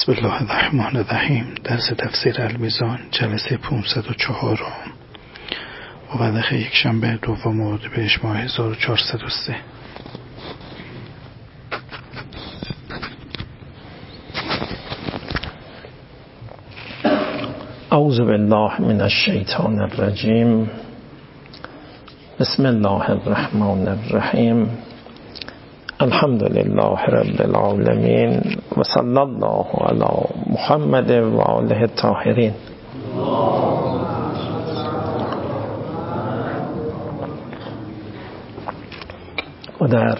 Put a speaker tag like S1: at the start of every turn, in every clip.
S1: بسم الله الرحمن الرحیم. درس تفسیر المیزان جلسه 504 مورخ یکشنبه دوم اردیبهشت ماه 1403.
S2: اعوذ بالله من الشیطان الرجیم. بسم الله الرحمن الرحیم. الحمد لله رب العالمین و صلی الله علی محمد و آله الطاهرین. و در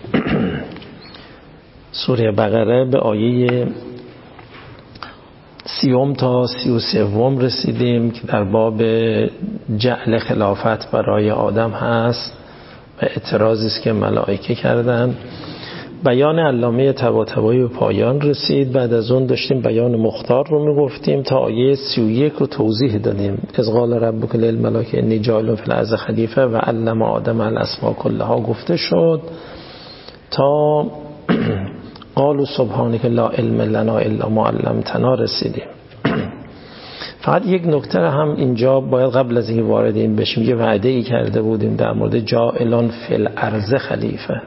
S2: سوره بقره به آیه 30 تا 33 رسیدیم که در باب جعل خلافت برای آدم هست و اعتراضی است که ملائکه کردند. بیان علامه طباطبایی به پایان رسید. بعد از اون داشتیم بیان مختار رو میگفتیم تا آیه 31 رو توضیح دادیم. از قال ربک للملائکه انی جاعل فی الارض خلیفه و علم آدم الاسماء کلها گفته شد تا قالوا سبحانک لا علم لنا الا ما علمتنا رسیدیم. فقط یک نکته هم اینجا باید قبل از اینکه وارد این بشیم یه وعده‌ای کرده بودیم در مورد جاعلان فی الارض خلیفه.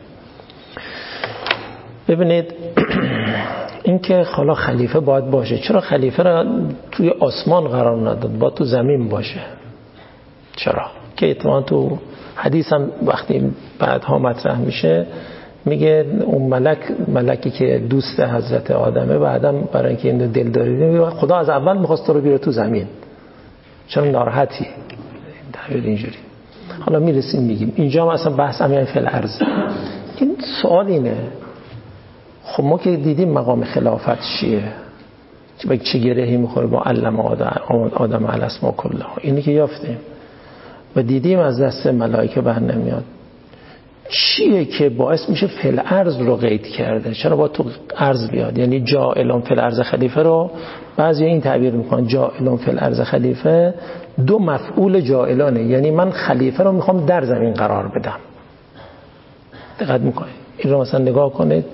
S2: ببینید این که حالا خلیفه باید باشه، چرا خلیفه را توی آسمان قرار نداد، باید تو زمین باشه؟ چرا؟ که اتفاقا تو حدیث هم وقتی بعدها مطرح میشه میگه اون ملکی که دوست حضرت آدمه بعدم برای اینکه این دلداری میگه خدا از اول میخواست تو رو بیاره تو زمین، چرا ناراحتی؟ در اینجوری حالا میرسیم میگیم اینجا هم اصلا بحث همین فی الارض. این سوال اینه، خب ما که دیدیم مقام خلافت چیه، چه گرهی میخوره با علم آدم الاسماء کلها، اینی که یافتیم و دیدیم از دست ملائکه بر نمیاد. چیه که باعث میشه فی الارض رو قید کرده؟ چرا باید تو ارض بیاد؟ یعنی جاعلون فی الارض خلیفه رو بعضی این تعبیر میکنن جاعلون فی الارض خلیفه دو مفعول جاعلانه، یعنی من خلیفه رو میخوام در زمین قرار بدم. دقت میکنید این رو مثلا نگاه کنید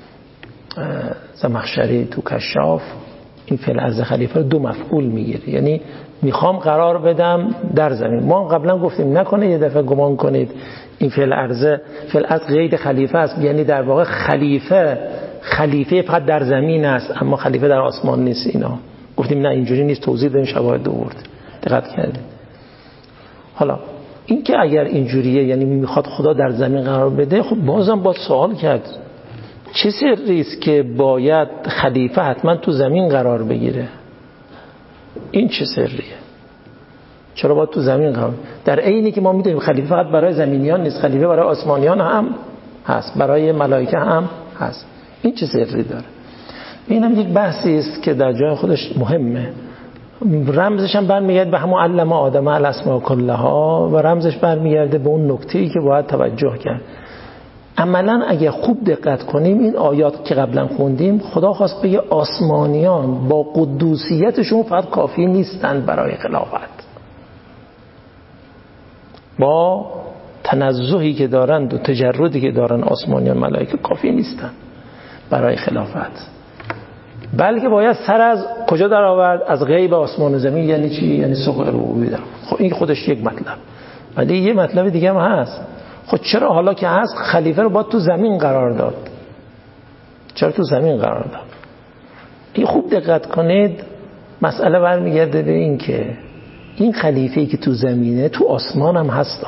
S2: زمخشری تو کشاف این فی الارض خلیفه رو دو مفعول میگیره، یعنی میخوام قرار بدم در زمین. ما قبلا گفتیم نکنه یه دفعه گمان کنید این فی الارض قید خلیفه است، یعنی در واقع خلیفه فقط در زمین است اما خلیفه در آسمان نیست. اینا گفتیم نه اینجوری نیست، توضیح دادیم شواهد آورد. دقت کردید؟ حالا این که اگر اینجوریه یعنی میخواد خدا در زمین قرار بده، خب بازم باید سوال کرد چه سری است که باید خلیفه حتما تو زمین قرار بگیره؟ این چه سریه؟ چرا باید تو زمین قرار؟ در عینی که ما میدونیم خلیفه فقط برای زمینیان نیست، خلیفه برای آسمانیان هم هست، برای ملائکه هم هست. این چه سری داره؟ اینم یک بحثی است که در جای خودش مهمه. رمزش هم برمیگرده به همون علم آدم الاسماء کلها و رمزش برمیگرده به اون نکته‌ای که باید توجه کرد. عملا اگه خوب دقت کنیم این آیات که قبلا خوندیم خدا خواست بگه آسمانیان با قدوسیتشون فقط کافی نیستند برای خلافت، با تنزهی که دارند و تجردی که دارن آسمانیان ملائکه کافی نیستن برای خلافت، بلکه باید سر از کجا در آورد؟ از غیب آسمان و زمین. یعنی چی؟ یعنی سوق ربوبی دارن. خب این خودش یک مطلب، ولی یه مطلب دیگه هم هست. خب چرا حالا که هست خلیفه رو باید تو زمین قرار داد؟ چرا تو زمین قرار داد؟ این خوب دقت کنید مسئله برمیگرده به این که این خلیفه‌ای که تو زمینه تو آسمان هم هست.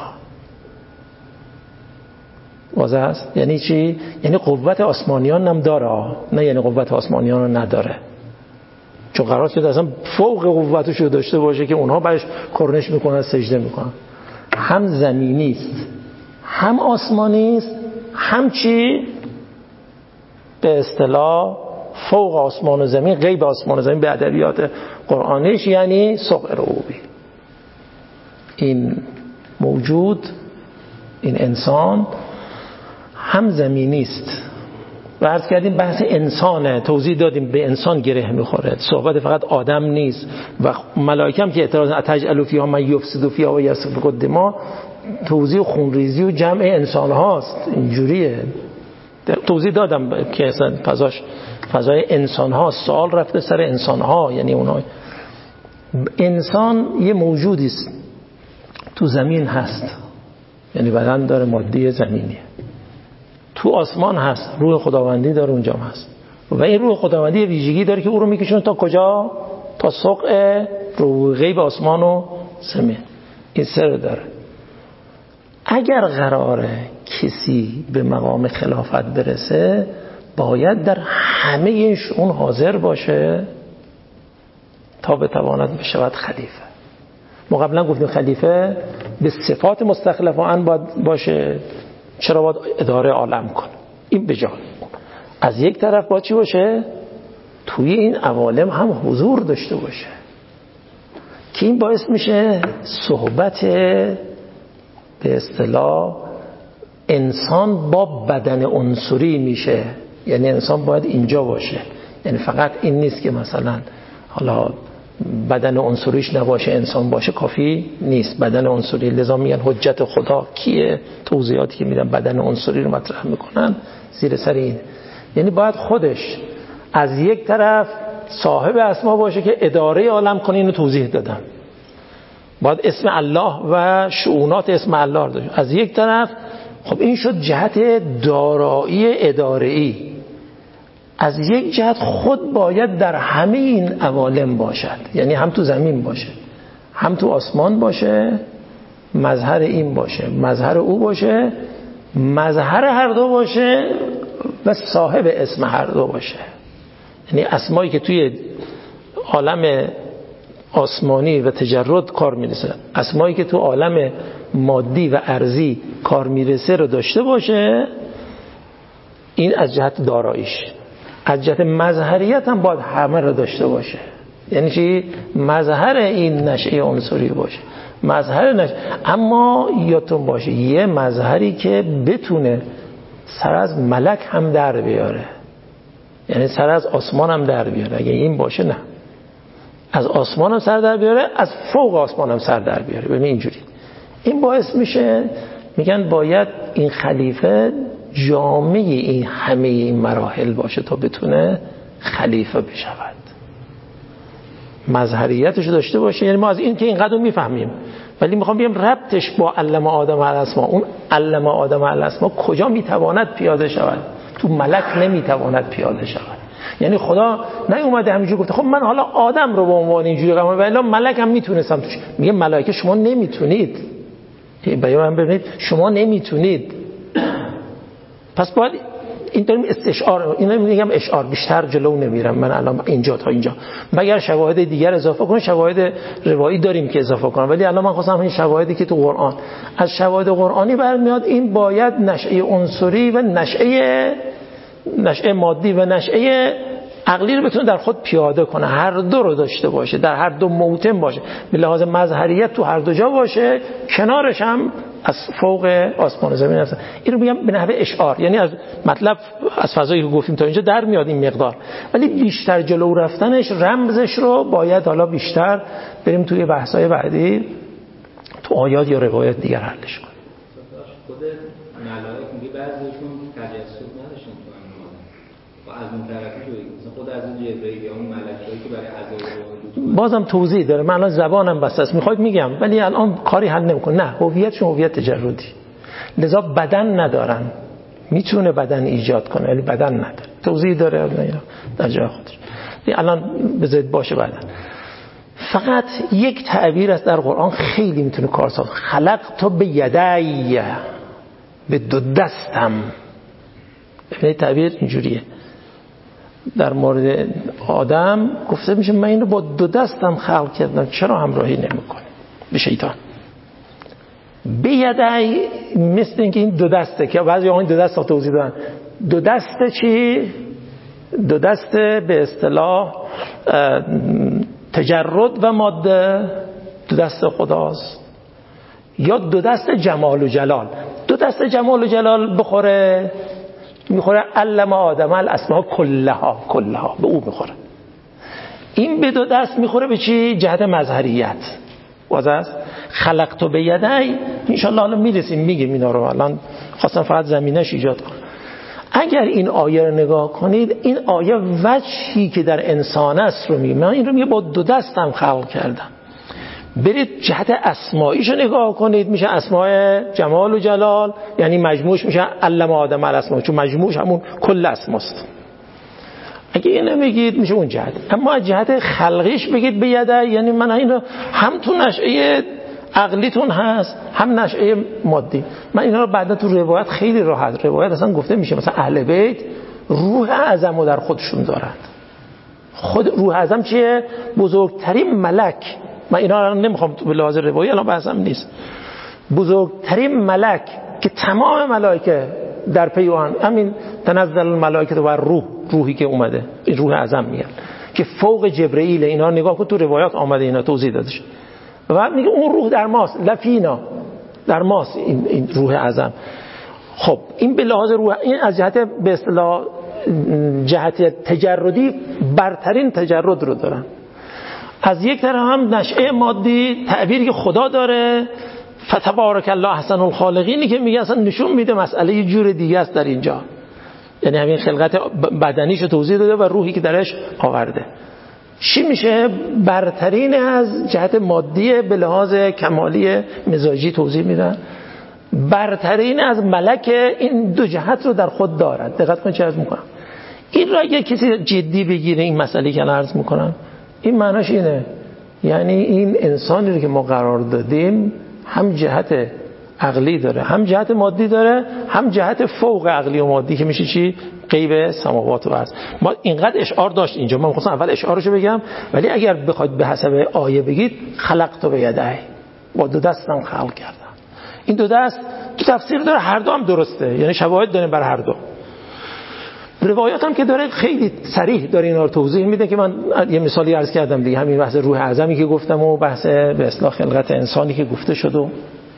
S2: واضح است؟ یعنی چی؟ یعنی قوت آسمانیان هم داره، نه یعنی قوت آسمانیان رو نداره، چون قرار شده اصلا فوق قوتش رو داشته باشه که اونها برش کرنش میکنن سجده میکنن. هم زمینی است هم آسمانی است، هم چی؟ به اصطلاح فوق آسمان و زمین، غیب آسمان و زمین به ادبیات قرآنیش یعنی سوق ربوبی. این موجود، این انسان هم زمینی است و عرض کردیم بحث انسانه، توضیح دادیم به انسان گره میخوره، صحبت فقط آدم نیست. و ملائکه هم که اعتراض اتجعل فیها من یفسد فیها و یسفک الدماء، توضیح خونریزی و جمع انسان هاست. اینجوریه توضیح دادم که اصلا فضای انسان ها، سوال رفته سر انسان ها، یعنی اونها. انسان یه موجودی است تو زمین هست، یعنی بدن داره، مادی زمینیه. تو آسمان هست، روح خداوندی داره اونجا هست، و این روح خداوندی ویژگی داره که او رو میکشونه تا کجا؟ تا سقف روح غیب آسمان و زمین. این سر داره. اگر قراره کسی به مقام خلافت برسه باید در همه شؤون حاضر باشه تا بتواند بشود خلیفه. ما قبلا گفتیم خلیفه به صفات مستخلفان باید باشه. چرا باید اداره عالم کنه؟ این بجای از یک طرف باید چی باشه؟ توی این عوالم هم حضور داشته باشه که این باعث میشه صحبت به اصطلاح انسان با بدن عنصری میشه. یعنی انسان باید اینجا باشه. یعنی فقط این نیست که مثلا حالا بدن عنصریش نباشه انسان باشه کافی نیست. بدن عنصری، لذا میگن حجت خدا کیه؟ توضیحاتی که میدن بدن عنصری رو مطرح میکنن زیر سر این. یعنی باید خودش از یک طرف صاحب اسما باشه که اداره عالم کنه. اینو توضیح دادم. باید اسم الله و شؤونات اسم الله داشته. از یک طرف خب این شد جهت دارایی اداره‌ای. از یک جهت خود باید در همه این عوالم باشد، یعنی هم تو زمین باشه هم تو آسمان باشه، مظهر این باشه مظهر او باشه، مظهر هر دو باشه و صاحب اسم هر دو باشه. یعنی اسمایی که توی عالم آسمانی و تجرد کار میرسه، اسمایی که تو عالم مادی و ارضی کار میرسه رو داشته باشه. این از جهت داراییش. از جهت مظهریت هم باید همه رو داشته باشه. یعنی چی؟ مظهر این نشأه عنصری باشه، مظهر اما یادتون باشه یه مظهری که بتونه سر از ملک هم در بیاره، یعنی سر از آسمان هم در بیاره. اگه این باشه نه، از آسمان هم سر در بیاره، از فوق آسمان هم سر در بیاره. ببین اینجوری این باعث میشه میگن باید این خلیفه جامعه این همه این مراحل باشه تا بتونه خلیفه بشود، مظهریتش داشته باشه. یعنی ما از این که اینقدر میفهمیم، ولی میخوام بگم ربطش با علم آدم الاسما، اون علم آدم الاسما کجا میتواند پیاده شود؟ تو ملک نمیتواند پیاده شود. یعنی خدا نیومده همینجوری گفته خب من حالا آدم رو به عنوان اینجوری قرار بدم، ولی ملک هم میتونستم توش. میگه ملائکه شما نمیتونید. بیان ببینید شما نمیتونید. پس باید این داریم استشعار، اینا میگم اشعار، بیشتر جلو نمیرم من الان اینجا تا اینجا، مگر شواهد دیگر اضافه کنم. شواهد روایی داریم که اضافه کنم، ولی الان من خواستم این شواهدی که تو قرآن، از شواهد قرآنی برمیاد این باید نشأه عنصری و نشأه مادی و نشأه عقلی رو بتونه در خود پیاده کنه، هر دو رو داشته باشه، در هر دو موطن باشه، به لحاظ مظهریت تو هر دو جا باشه، کنارش هم از فوق آسمان و زمین هست. این رو میگم به نحوه اشعار، یعنی از مطلب از فضایی که گفتیم تا اینجا در میاد این مقدار، ولی بیشتر جلو رفتنش رمزش رو باید حالا بیشتر بریم توی بحث‌های بعدی تو آیات یا روایات دیگر حلش کنیم.
S3: خود ملائکه میگه بعضیشون تجسد نداشتن تو و از اون طرفی شده مثلا خود از اون جبرئیل یا اون ملائکه‌ای که برای عذاب
S2: بازم توضیح داره. من الان زبانم بسته است، میخواید میگم، ولی الان کاری حل نمیکنه. نه، هویتشون هویت تجردی، لذا بدن ندارن. میتونه بدن ایجاد کنه ولی بدن نداره. توضیح داره در جای خودش. الان بذارید باشه بدن. فقط یک تعبیر است در قرآن خیلی میتونه کارساز. خلقت به یدی، به دو دستم. ببینید تعبیر اینجوریه. در مورد آدم گفته میشه من اینو با دو دستم خلق کردم، چرا همراهی نمیکنه به شیطان؟ به یدی مثل اینکه این دو دسته که بعضی آقایون دو دست توضیح دادن. دو دسته چی؟ دو دسته به اصطلاح تجرد و ماده، دو دست خداست، یا دو دست جمال و جلال. دو دست جمال و جلال بخوره، میخوره علم آدم الاسماء کلها به او میخوره. این به دو دست میخوره به چی؟ جهت مظهریت. واضح است؟ خلقت به یدی ان شاء الله الان میرسیم میگیم اینا رو. الان خواستم فقط زمینش ایجاد کنم. اگر این آیه رو نگاه کنید، این آیه وجهی که در انسان است رو میگه. من این رو میگه با دو دستم خلق کردم. برید جهت اسماییشو نگاه کنید، میشه اسماء جمال و جلال، یعنی مجموعش میشه علم آدم الاسماء، چون مجموعش همون کل اسماست. اگه اینو بگید میشه اون جهت. اما از جهت خلقیش بگید به یده، یعنی من اینو هم تو نشأه عقلیتون هست هم نشأه مادی. من اینا رو بعدا تو روایت خیلی راحت، روایت اصلا گفته میشه مثلا اهل بیت روح اعظم رو در خودشون دارند. خود روح اعظم چیه؟ بزرگترین ملک. من اینا رو نمیخوام به لحاظ روایی الان بحثم نیست. بزرگترین ملک که تمام ملائکه در پی آن، همین تنزل الملائکه و روح، روحی که اومده این روح اعظم میگن که فوق جبرئیل. اینا نگاه کن تو روایات آمده، اینا توضیح داده شد. و بعد میگه اون روح در ماست، لفینا، در ماست این روح اعظم. خب این به لحاظ روح، این از جهت به اصطلاح جهت تجردی برترین تجرد رو دارن. از یک طرف هم نشأه مادی تعبیری که خدا داره، فتبارک الله احسن الخالقینی که میگه اصلا نشون میده مسئله یه جور دیگه است در اینجا. یعنی همین خلقت بدنیشو توضیح داده و روحی که درش آورده. چی میشه؟ برترین از جهت مادی به لحاظ کمالی مزاجی توضیح میدن، برترین از ملک این دو جهت رو در خود دارد. دقت کنید چه عرض میکنم. این را اگه کسی جدی بگیره این مسئله که عرض میکنم، این معناش اینه، یعنی این انسانی رو که ما قرار دادیم هم جهت عقلی داره، هم جهت مادی داره، هم جهت فوق عقلی و مادی که میشه چی؟ غیب سماوات و ارض. ما اینقدر اشعار داشت اینجا، من می‌خواستم اول اشعارشو بگم، ولی اگر بخواید به حسب آیه بگید خلقت بیدی، با دو دستم خلق کردم. این دو دست تو تفسیر داره، هر دو هم درسته، یعنی شواهد داریم بر هر دو. روایات هم که داره خیلی صریح داره اینا رو توضیح میده که من یه مثالی عرض کردم دیگه، همین بحث روح اعظمی که گفتم و بحث به اصطلاح خلقت انسانی که گفته شد. و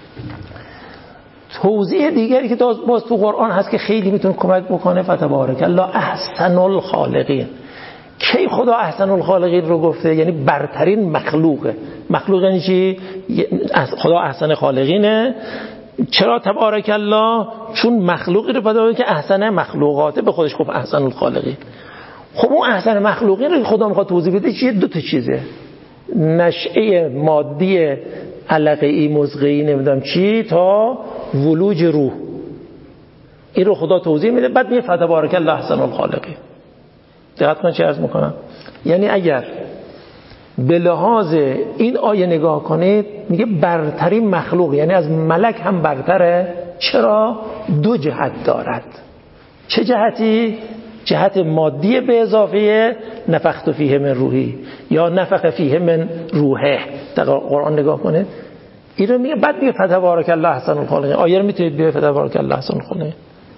S2: توضیح دیگری که باز تو قرآن هست که خیلی میتونه کمک بکنه، فتبارک الله احسن الخالقین. کی خدا احسن الخالقین رو گفته؟ یعنی برترین مخلوقه. مخلوق یعنی چی؟ خدا احسن خالقینه. چرا تبارک الله؟ چون مخلوقی رو پیدا که احسن مخلوقاته، به خودش گفت احسن الخالقین. خب اون احسن مخلوقین رو خدا میخواد توضیح بده چیه؟ دو تا چیزه، نشأه مادی علقه‌ای مزغه‌ای نمیدونم چی تا ولوج روح، این رو خدا توضیح میده. بعد میگه فتبارک الله احسن الخالقین. دقت کن چه عرض میکنم. یعنی اگر به لحاظ این آیه نگاه کنید، میگه برترین مخلوق، یعنی از ملک هم برتره. چرا؟ دو جهت دارد. چه جهتی؟ جهت مادی به اضافه نفخت فیه من روحی یا نفخ فیه من روحه. در قرآن نگاه کنید این رو میگه. بعد میگه فتبارک الله احسن الخالقین. آیه رو میتونید بیاید فتبارک الله احسن الخالقین.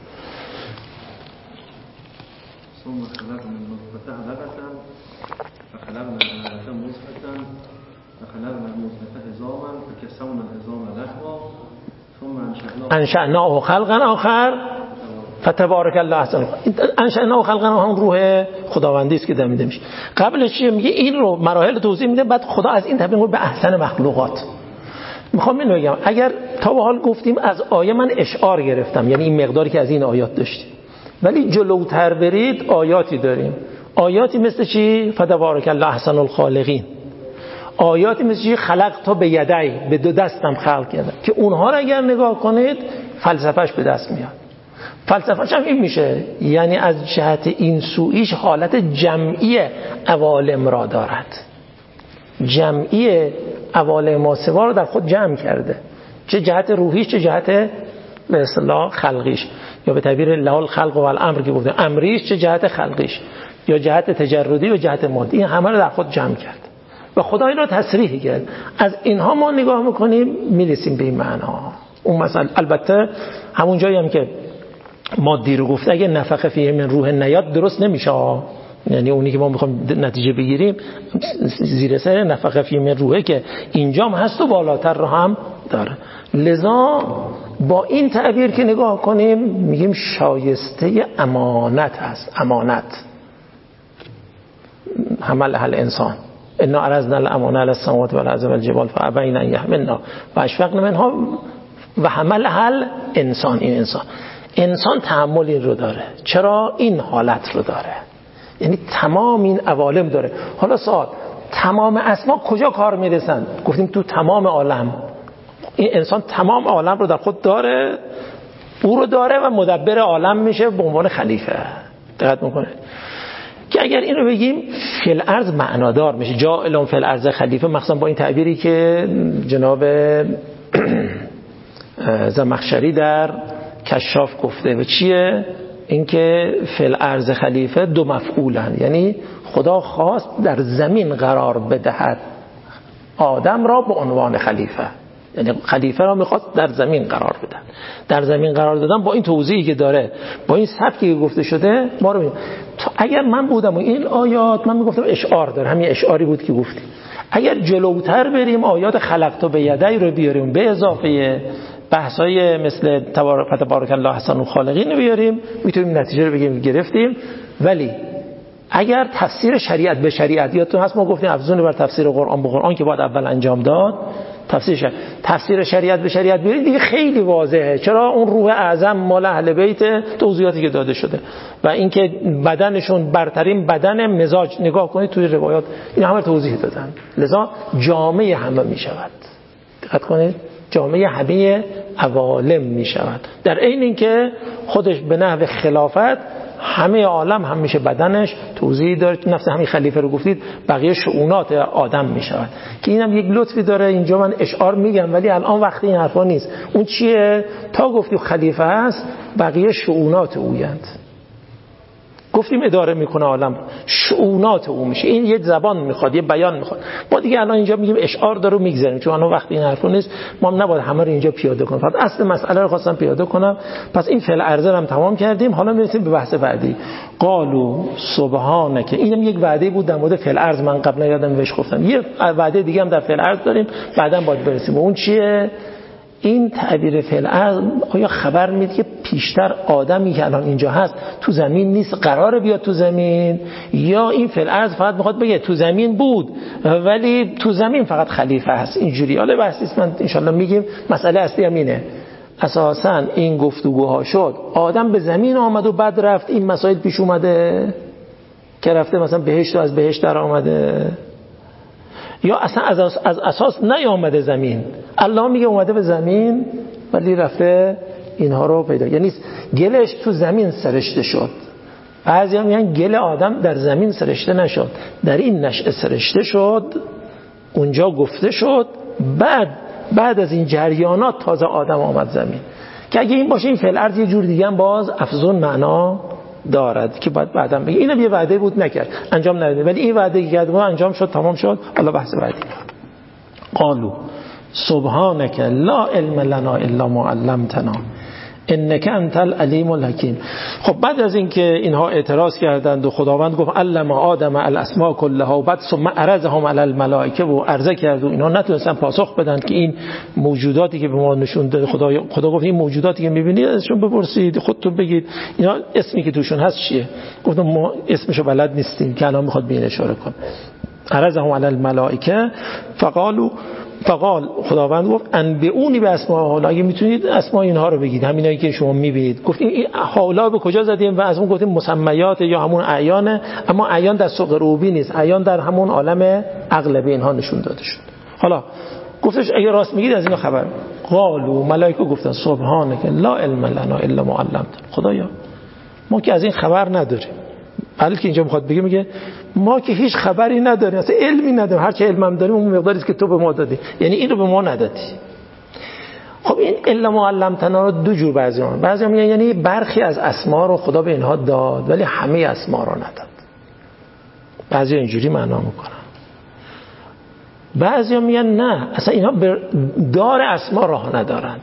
S2: انشأناه خلقا آخر فتبارک الله احسن. انشأناه خلقا هم روح خداوندی است که در میده میشه. قبلش چیه؟ میگه این رو مراحل توضیح میده، بعد خدا از این تبیین به احسن مخلوقات. میخوام اینو بگم، اگر تا به حال گفتیم از آیه من اشعار گرفتم، یعنی این مقداری که از این آیات داشتیم، ولی جلوتر برید آیاتی داریم. آیاتی مثل چی؟ فتبارک الله احسن الخالقین. آیاتی مثل چی؟ خلقت بیدی، به دو دستم خلق کردم، که اونها رو اگر نگاه کنید فلسفهش به دست میاد. فلسفهش هم این میشه، یعنی از جهت این سویش حالت جمعی عوالم را دارد. جمعی عوالم ماسوا رو در خود جمع کرده، چه جهت روحیش چه جهت به اصطلاح خلقیش، یا به تعبیر لال خلق و الامر که گفتم امریش، چه جهت خلقیش یا جهت تجردی و جهت مادی، این همه رو در خود جمع کرد و خدا این رو تصریح کرد. از اینها ما نگاه میکنیم میرسیم به این معنا. اون مثلا البته همون جایی هم که مادی رو گفته اگه نفخ فیه من روح نیاد درست نمیشه، یعنی اونی که ما میخوایم نتیجه بگیریم زیر سر نفخ فیه من روحه که اینجام هست و بالاتر رو هم داره. لذا با این تعبیر که نگاه کنیم میگیم شایسته امانت هست. امانت حمل اهل انسان، انا عرضنا الامانه علی السماوات والارض والجبال فابین ان یحملنها واشفقن منها و حملها الانسان. این انسان انسان تحمل این رو داره. چرا؟ این حالت رو داره، یعنی تمام این عوالم داره. حالا سوال، تمام اسما کجا کار میرسن؟ گفتیم تو تمام عالم. این انسان تمام عالم رو در خود داره، او رو داره و مدبر عالم میشه به عنوان خلیفه. دقت میکنه که اگر این رو بگیم فی الارض معنادار میشه، جاعل فی الارض خلیفه، مخصوصا با این تعبیری که جناب زمخشری در کشاف گفته. و چیه؟ اینکه فی الارض خلیفه دو مفعولن، یعنی خدا خواست در زمین قرار بدهد آدم را به عنوان خلیفه، یعنی خلیفه را میخواست در زمین قرار بدن. در زمین قرار دادن با این توضیحی که داره، با این سبکی که گفته شده، ما رو اگر من بودم و این آیات، من میگفتم اشعار داره، همین اشعاری بود که گفتی. اگر جلوتر بریم آیات خلقت به یدی رو بیاریم به اضافه بحثای مثل تبارک الله احسن الخالقین رو بیاریم، میتونیم نتیجه رو بگیم گرفتیم. ولی اگر تفسیر شریعت به شریعت، یادتون هست ما گفتیم افزون بر تفسیر قرآن به قرآن که باید اول انجام داد، تفسیر شریعت به شریعت بیارید دیگه خیلی واضحه. چرا؟ اون روح اعظم مال اهل بیت، توضیحاتی که داده شده و اینکه بدنشون برترین بدن مزاج، نگاه کنید توی روایات این همه توضیح دادن. لذا جامعه همه می شود. دقت کنید، جامعه همه عوالم می شود، در عین اینکه خودش به نحو خلافت همه عالم هم میشه بدنش. توضیح داره نفس همین خلیفه رو گفتید، بقیه شؤونات آدم می شود که اینم یک لطفی داره. اینجا من اشعار میگم ولی الان وقتی این حرفا نیست. اون چیه؟ تا گفتیم خلیفه هست، بقیه شؤونات اویند. گفتیم اداره میکنه عالم، شؤونات او میشه. این یه زبان میخواد، یه بیان میخواد. ما دیگه الان اینجا میگیم اشعار داره و میگذاریم، چون الان وقتی این حرفا نیست. ما هم نباید همه رو اینجا پیاده کنیم. فقط اصل مسئله رو خواستم پیاده کنم. پس این فعل ارزه هم تمام کردیم. حالا میرسیم به بحث بعدی. قالوا سبحانك. اینم یک وعده بود در مورد فعل ارز، من قبلا یادم بهش گفتم. یه وعده دیگه هم در فعل ارز داریم، بعداً باید برسیم. اون چیه؟ این تعبیر فعل ارز آیا خبر میده که پیشتر آدمی که الان اینجا هست تو زمین نیست، قراره بیاد تو زمین، یا این فعل ارز فقط میخواد بگه تو زمین بود ولی تو زمین فقط خلیفه هست؟ اینجوری. حالا بحثیست، من انشالله میگیم. مسئله اصلی هم اینه، اساسا این گفتگوها شد آدم به زمین آمد و بعد رفت این مسائل پیش اومده که رفته مثلا بهشت و از بهشت در آمده، یا اصلا از اساس نیامده زمین. الله میگه اومده به زمین ولی رفته اینها رو پیدا، یعنی گلش تو زمین سرشته شد. بعضیا میگن گل آدم در زمین سرشته نشد، در این نشأه سرشته شد، اونجا گفته شد، بعد از این جریانات تازه آدم آمد زمین. که اگه این باشه این فعل ارز یه جور دیگه هم باز افزون معنا دارد که بعداً بگه. اینم یه وعده بود نکرد، انجام نداد، ولی این وعده که کرد انجام شد، تمام شد. الله بحث بعدی. قالوا سبحانك لا علم لنا الا ما علمتنا انك انت العلیم الحکیم. خب بعد از اینکه اینها اعتراض کردند و خداوند گفت علم آدم الاسماء كلها و بعد ثم عرضهم علی الملائکه و عرضه کرد و اینها نتونستن پاسخ بدن که این موجوداتی که به ما نشون داده، خدا گفت این موجوداتی که میبینید ازشون بپرسید، خودتون بگید اینا اسمی که توشون هست چیه. گفتم ما اسمشو بلد نیستیم که الان میخواد بین اشاره کنه. عرضهم علی الملائکه فقال خداوند گفت انبئونی به اسماء، حالا اگه میتونید اسماء اینها رو بگید، همینایی که شما میبینید. گفتیم این حالا به کجا زدیم و از اون گفتیم مسمیات یا همون اعیانه، اما اعیان در سوق روبی نیست، اعیان در همون عالم عقل به اینها نشون داده شد. حالا گفتش اگه راست میگید از اینا خبر. قالوا ملائکه گفتن سبحانك لا علم لنا الا ما علمتنا. خدایا ما که از این خبر نداریم. بلکه اینجا میخواد بگه میگه ما که هیچ خبری نداریم، اصلا علمی نداریم، هر چه علم داریم اون مقداریه که تو به ما دادی، یعنی اینو به ما ندادی. خب این الا ما علمتنا رو دو جور بعضی میگن یعنی برخی از اسما رو خدا به اینها داد ولی همه اسما رو نداد. بعضی اینجوری معنا میکنن. بعضی میگن نه اصلا اینها دار اسما راه ندارند.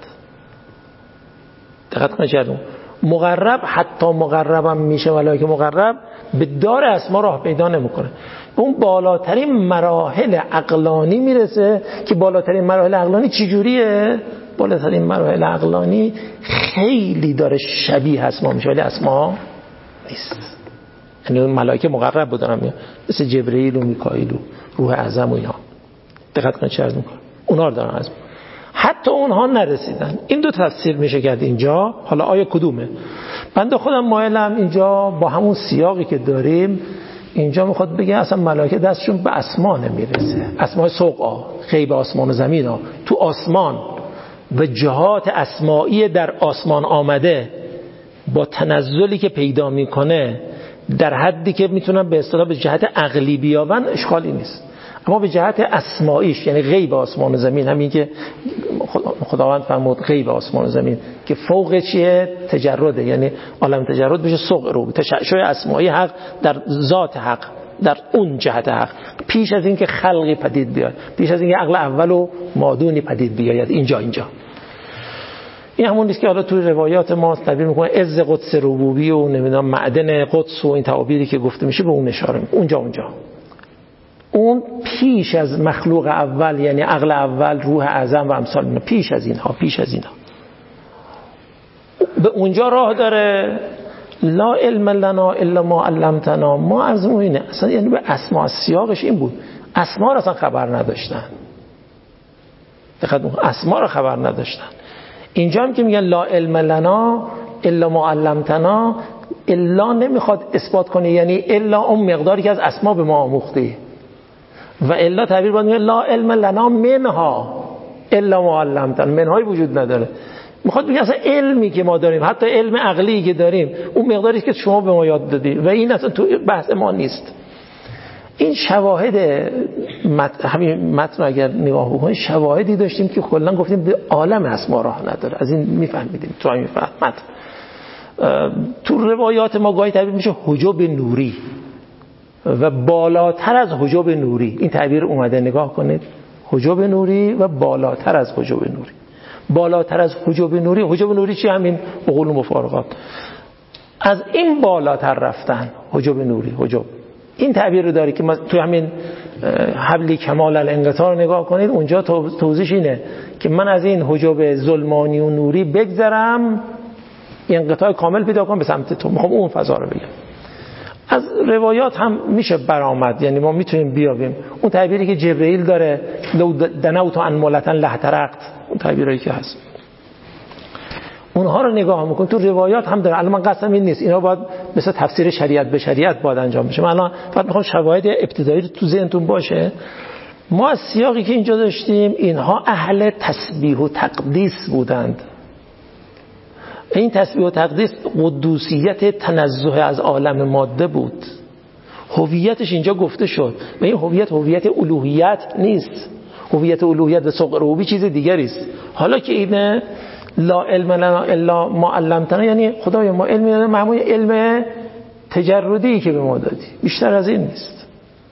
S2: دقت کنید، مقرب حتی مقربم میشه ولی که مقرب به دار اسما راه پیدا نمیکنه. اون بالاترین مراحل عقلانی میرسه که بالاترین مراحل عقلانی چجوریه؟ بالاترین مراحل عقلانی خیلی داره شبیه اسما میشه ولی اسما نیست. یعنی ملائکه مقرب بودن مثل جبرئیل و میکائیل و روح اعظم و اینا. دقت کنید چه عرض میکنه، اونا رو دارن از حتی اونها نرسیدن. این دو تفسیر میشه کرد اینجا. حالا آیا کدومه؟ بنده خودم مایلم اینجا با همون سیاقی که داریم اینجا میخواد بگه اصلا ملائکه دستشون به اسمان نمیرسه، اسماء سوقا، غیب آسمان و زمین ها، تو آسمان و جهات اسمائی در آسمان آمده با تنزلی که پیدا میکنه در حدی که میتونن به اصطلاح به جهت عقلی بیابن اشکالی نیست، اما به جهت اسماییش یعنی غیب آسمان و زمین، همین که خداوند فرمود غیب آسمان و زمین که فوق چیه؟ تجرده، یعنی عالم تجرد بشه سوق رو تشعشع اسمایی حق در ذات حق، در اون جهت حق، پیش از این که خلقی پدید بیاد، پیش از این که عقل اول و مادونی پدید بیاید. اینجا این همون نیست که حالا توی روایات ما تعبیر میکنه عز قدس ربوبی و نمیدونم معدن قدس و این تعابیری که گفته میشه به اون اشاره میکنه. اونجا اون پیش از مخلوق اول، یعنی عقل اول، روح اعظم و امثال اینا، پیش از اینها به اونجا راه داره. لا علم لنا الا ما علمتنا، ما عرضمون اینه اصلا، یعنی به اسما سیاقش این بود، اسما رو اصلا خبر نداشتن، اسما رو خبر نداشتن. اینجا هم که میگن لا علم لنا الا ما علمتنا، الا نمیخواد اثبات کنه یعنی الا اون مقداری که از اسما به ما آموختی، و الا تعبیر باید میگه لا علم لنا منها الا ما علمتنا، منهای وجود نداره، میخواد بگه اصلا علمی که ما داریم، حتی علم عقلی که داریم، اون مقداری که شما به ما یاد دادی و این اصلا تو بحث ما نیست. این شواهد همین متن اگر نگاه بکنید شواهدی داشتیم که کلا گفتیم به عالم اسما راه نداره، از این میفهمیدیم تو همین متن. تو روایات ما گاهی تعبیر میشه حجب نوری و بالاتر از حجب نوری، این تعبیر اومده، نگاه کنید، حجب نوری و بالاتر از حجب نوری. بالاتر از حجب نوری، حجب نوری چی؟ همین عقول مفارقات، از این بالاتر رفتن حجب نوری. حجب این تعبیر رو داره که تو همین حبلی کمال الانقطاع رو نگاه کنید، اونجا توضیحش اینه که من از این حجب ظلمانی و نوری بگذرم، انقطاع کامل پیدا کنم به سمت تو، میخوام اون فضا رو بگم. از روایات هم میشه برآمد، یعنی ما میتونیم بیابیم اون تعبیری که جبرئیل داره، لو دنوت عن مولتن لحترقت، اون تعبیری که هست اونها رو نگاه میکنید تو روایات هم داره. الان من قصدم این نیست، اینا باید مثل تفسیر شریعت به شریعت باید انجام بشه. من الان فقط میخوام شواهد ابتدایی رو تو ذهنتون باشه. ما از سیاقی که اینجا داشتیم اینها اهل تسبیح و تقدیس بودند. این تسبیح و تقدیس قدوسیت تنزه از عالم ماده بود، هویتش اینجا گفته شد و این هویت الوهیت نیست، هویت الوهیت و سوق ربوبی چیز دیگری است. حالا که اینه لا علم لنا الا ما علمتنا، یعنی خدای ما علم داده، معمول علم تجردی که به ما دادی، بیشتر از این نیست.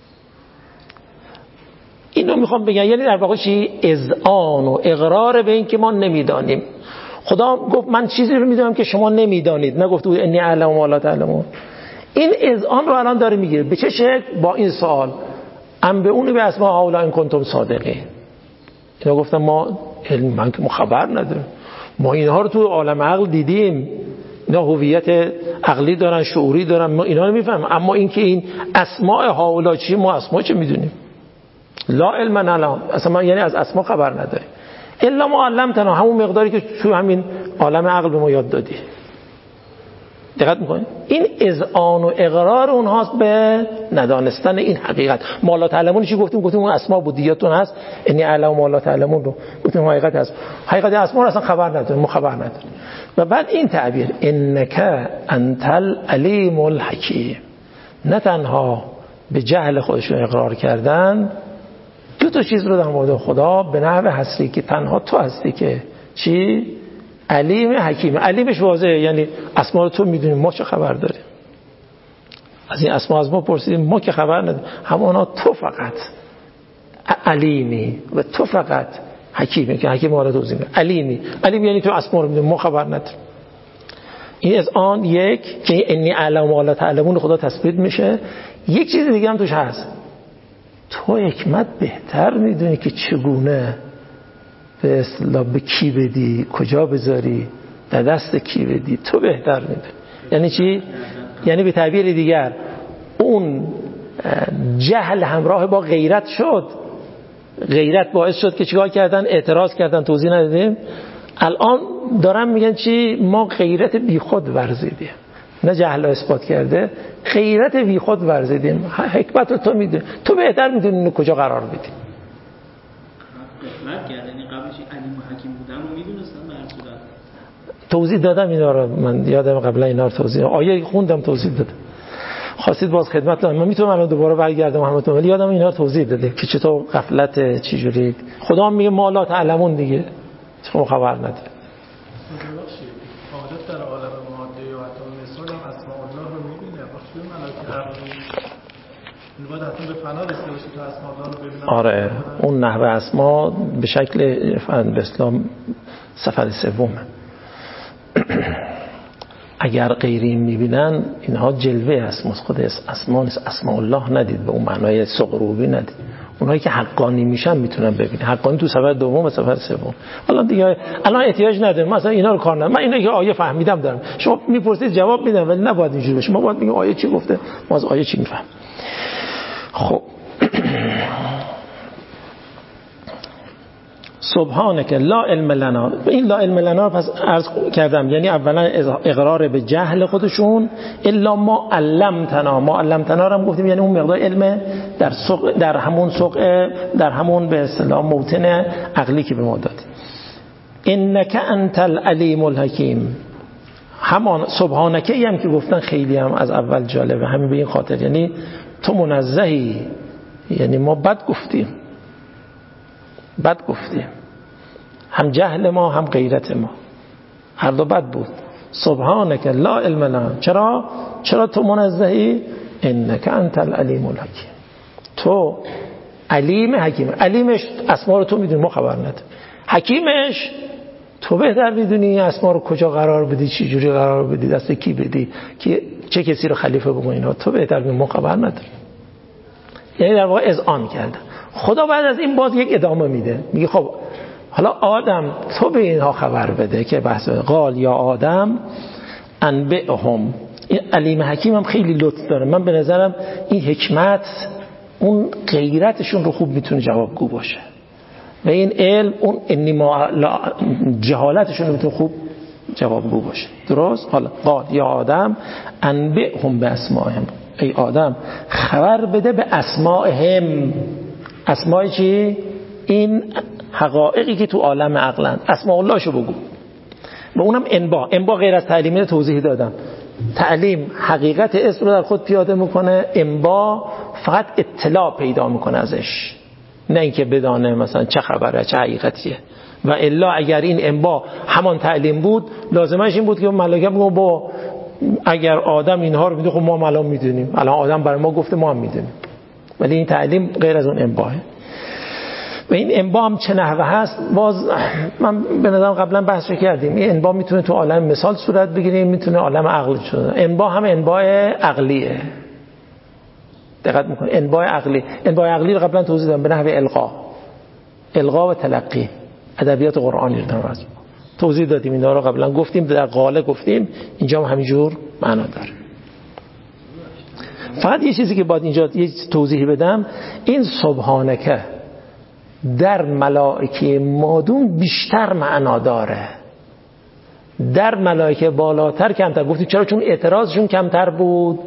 S2: اینو میخوام بگم، یعنی در واقع چی؟ اذعان و اقرار به این که ما نمیدانیم. خدا گفت من چیزی رو میدونم که شما نمیدانید، نگفت انی اعلم ما لا تعلمون. این اذعان رو الان داره میگیره. به چه شکل؟ با این سوال انبئونی به اسماء هؤلاء ان کنتم صادقین. اینا گفتن ما علم، من که خبر ندارم، ما اینها رو تو عالم عقل دیدیم، اینا هویت عقلی دارن، شعوری دارن، ما اینا رو میفهمیم، اما این که این اسماء هؤلاء چی، ما اسماء چه میدونیم؟ لا علم لنا، اصلا ما یعنی از اسماء خبر نداریم الا ما علمتنا، همون مقداری که تو همین عالم عقل به ما یاد دادی. دقت میکنید؟ این اذعان و اقرار اونهاست به ندانستن این حقیقت. ما لا تعلمون چی گفتیم؟ گفتیم اون اسما بودیاتون هست، انی اعلم ما لا تعلمون رو گفتیم حقیقت هست، حقیقت اسما رو اصلا خبر نداریم، ما خبر نداریم. و بعد این تعبیر انک انت العلیم الحکیم، نه تنها به جهل خودشون اقرار کردن، دو تا چیز رو در مورد خدا به نحو حصری که تنها تو هستی که چی؟ علیم حکیم. علیمش واضحه، یعنی اسما رو تو میدونی، ما چه خبر داریم؟ از این اسما از ما پرسیدیم، ما که خبر نداریم. همانا تو فقط علیمی و تو فقط حکیمی، که حکیم حالا توضیح میده. علیمی، علیم یعنی تو اسما رو میدونی، ما خبر نداریم. این از آن یک که انی اعلم ما لا تعلمون خدا تثبیت میشه. یک چیز دیگه هم توش هست، تو حکمت بهتر میدونی که چگونه به اصطلاح به کی بدی، کجا بذاری، در دست کی بدی، تو بهتر میدونی. یعنی چی؟ یعنی به تعبیر دیگر اون جهل همراه با غیرت شد غیرت باعث شد که چیکار کردن؟ اعتراض کردن، توضیح ندادیم. الان دارن میگن چی؟ ما غیرت بیخود ورزیدیم، نه جهل اثبات کرده، غیرت بیخود ورزیدیم. حکمت رو تو میدونی، تو بهتر میدونی اینو کجا قرار بدی.
S4: قفلت کرد، یعنی قبلش علیم و حکیم بودن رو میدونستن مرسولت.
S2: توضیح دادم اینا رو، من یادم قبلا اینا رو توضیح آیه خوندم توضیح دادم. خواستید باز خدمت کنم، من میتونم الان دوباره برگردم محمد، ولی یادم اینا رو توضیح داده که چطور غفلت چی جوری. خدا میگه ما لا تعلمون دیگه، شما خبر نداره.
S5: حاجت در عالم ماده و حتی مثال هم اسماء الله رو میبینه، وقتی ملائکه عقلی این باید حتی به فنا رسیده باشه که اسماء الله رو ببینن.
S2: آره اون نحوه اسما به شکل به اسلام سفر سومه. اگر غیری میبینن اینها جلوه است، خود اسماء الله ندید، به اون معنای سقروبی ندید. اونایی که حقانی میشن میتونن ببینن. حقانی تو سفر دوم و سفر سوم. حالا دیگه الان احتیاج نداره مثلا اینا رو کار ندارم. من اینا که آیه فهمیدم دارم، شما میپرسید جواب میدم، ولی نباید اینجوری باشه. ما باید بگیم آیه چی گفته، ما از آیه چی میفهم. خب سبحانك لا علم لنا، این لا علم لنا پس عرض کردم یعنی اولا اقرار به جهل خودشون، الا ما علمتنا. ما علمتنا رو هم گفتیم یعنی اون مقدار علم در همون سوق، در همون به اصطلاح موطن عقلی که به ما دادی. انک انت العلیم الحکیم. همان سبحانکه هم که گفتن خیلی هم از اول جالبه، همین به این خاطر یعنی تو منزهی، یعنی ما بد گفتیم، هم جهل ما هم غیرت ما هر دو بد بود. سبحانك لا علم لنا. چرا تو منزهی؟ انك انت العلیم الحکیم. تو علیم حکیم. علیمش اسما رو تو میدونی، ما خبر نداریم. حکیمش تو بهتر میدونی اسما رو کجا قرار بدی، چی جوری قرار بدی، دست کی بدی، که چه کسی رو خلیفه بگو، اینا تو بهتر میدونی، ما خبر نداریم. یعنی در واقع اذعان کرده. خدا بعد از این باز یک ادامه میده، میگه خب حالا آدم تو به اینها خبر بده که بحث قال یا آدم انبئهم. این علیم حکیم هم خیلی لطف داره. من به نظرم این حکمت اون غیرتشون رو خوب میتونه جوابگو باشه و این علم اون جهالتشون رو میتونه خوب جوابگو باشه. درست؟ حالا قال یا آدم انبئهم به اسمائهم. ای آدم خبر بده به اسمائهم. اسماء چی؟ این حقایقی که تو عالم عقلند. اسماء الله شو بگو. و اونم انبا غیر از تعلیمی توضیح دادم. تعلیم حقیقت اسم رو در خود پیاده میکنه، انبا فقط اطلاع پیدا میکنه ازش، نه اینکه بدانه مثلا چه خبره، چه حقیقتیه. و الا اگر این انبا همان تعلیم بود، لازمش این بود که ملائکه بگن با اگر آدم اینها رو میدونه، خب ما الان میدونیم، الان آدم برای ما گفته ما هم میدونیم. ولی این تعلیم غیر از اون انباه. و این انبا هم چه نحوه هست، باز من به نظرم قبلا بحث کردیم. این انبا میتونه تو عالم مثال صورت بگیره، میتونه عالم عقل شده. انبا هم انبا عقلیه. دقت میکنه انبا عقلی رو قبلا توضیح دادم به نحوه القا و تلقی. ادبیات قرآنی رو توضیح دادیم، اینا رو قبلا گفتیم، در قاله گفتیم، اینجا هم همینجور معنا داره. فقط یه چیزی که باید اینجا یه توضیح بدم، این سبحانکه در ملائکه مادون بیشتر معنا داره، در ملائکه بالاتر کمتر. گفتیم چرا؟ چون اعتراضشون کمتر بود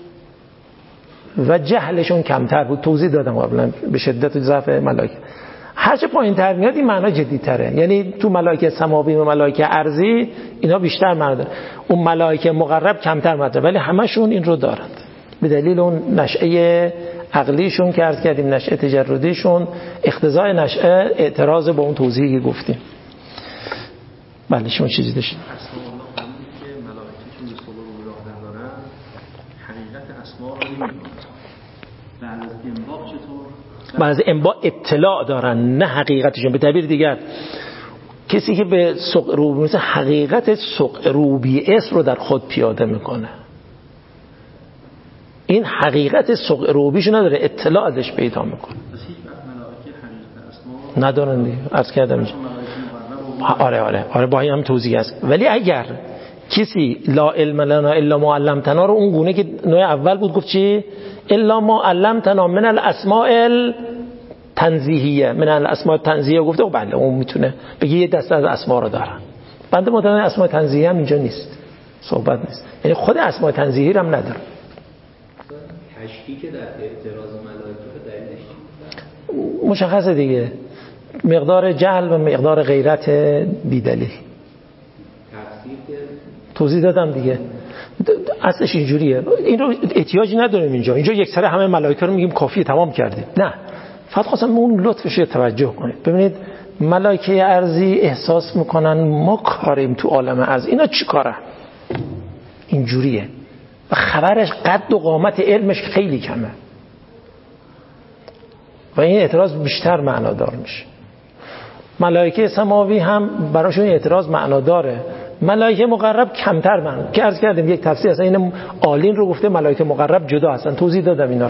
S2: و جهلشون کمتر بود. توضیح دادم قبلا به شدت ضعف ملائکه. هرچه پایین تر میاد این معنا جدی تره. یعنی تو ملائکه سماوی و ملائکه ارضی اینا بیشتر معنا داره، اون ملائکه مقرب کمتر معنا داره، ولی همشون این رو دارند به دلیل اون نشأه عقلیشون که عرض کردیم، نشأه تجردیشون، اقتضای نشأه اعتراض با اون توضیحی که گفتیم. بله شما چیزی داشتید؟
S4: اسماء الله قبولی که ملائکه که صلح و راه ندارن حقیقت اسماء رو نمی‌دونن. بعد از انباء چطور؟
S2: بعد از انباء اطلاع دارن، نه حقیقتشون. به تعبیر دیگر کسی که به سقروبی مثل حقیقت سقروبی اسم رو در خود پیاده میکنه، این حقیقت سقروبیشو نداره، اطلاع ازش پیدا میکنه.
S4: پس هیچ وقت ملائکه حقیقت اسماء
S2: ندارن دیگه. عرض کردم اینجا. آره با این هم توضیح هست. ولی اگر کسی لا علم لنا الا ما علمتنا رو اون گونه که نوع اول بود گفت چی؟ الا ما علمتنا من الاسماء تنزیهیه، من الاسماء تنزیهیه گفته بله اون میتونه بگه یه دسته از اسما رو دارن. بنده معتقدم اسماء تنزیهیه هم اینجا نیست، صحبت نیست، یعنی خود اسماء تنزیهی هم نداره.
S3: تشکیک در اعتراض ملائکه دلیلش
S2: مشخصه دیگه، مقدار جهل و مقدار غیرت بیدلیل. توضیح دادم دیگه، اصلش اینجوریه. این رو احتیاجی نداریم اینجا یک سره همه ملائکه رو میگیم کافیه تمام کردیم، نه، فقط خواستم اون لطفش رو توجه کنید. ببینید ملائکه ارضی احساس میکنن ما کاریم تو عالم ارض، اینا چی کارن؟ اینجوریه و خبرش قد و قامت علمش خیلی کمه و این اعتراض بیشتر معنادار میشه. ملائکه سماوی هم براشون اعتراض معناداره، ملائکه مقرب کمتر معنی که عرض کردیم یک تفسیر اصلا این عالین رو گفته ملائکه مقرب جدا هستن، توضیح دادم اینا رو.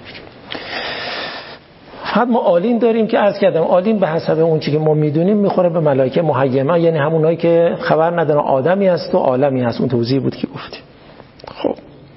S2: فقط ما عالین داریم که عرض کردم عالین به حسب اون چیزی که ما میدونیم میخوره به ملائکه محیمه، یعنی همونایی که خبر ندارن آدمی هست و عالمی هست، اون توضیح بود که گفتیم. خب